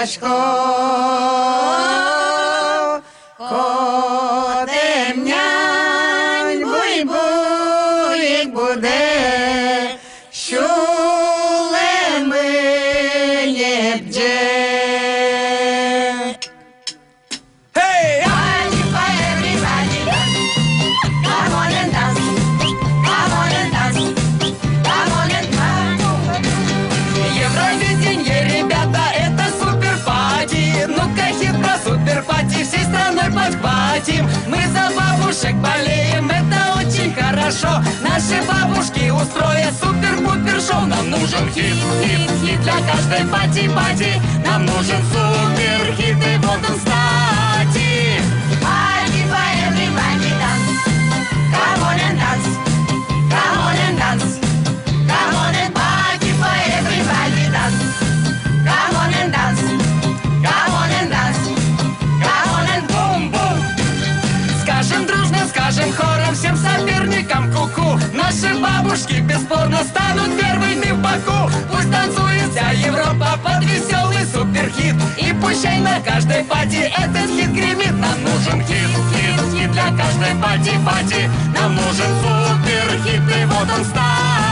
важко, котемнянь буй-буй буде, щуле милє бдє. Мы за бабушек болеем, это очень хорошо. Наши бабушки устроят супер-пупер-шоу. Нам нужен хит, хит, хит для каждой пати-пати. Нам нужен супер-хит, и вот он, кстати. Party for everybody dance. Come on and dance. Come on and dance. Come on and party for everybody dance. Come on and dance. Come on and dance. Come on and boom-boom. Скажем дружно, скажем хором всем соперникам ку-ку. Наши бабушки бесспорно станут первыми в Баку. Пусть танцует вся Европа под веселый суперхит. И пущай на каждой пати этот хит гремит. Нам нужен хит, хит, хит для каждой пати-пати. Нам нужен суперхит, и вот он, кстати.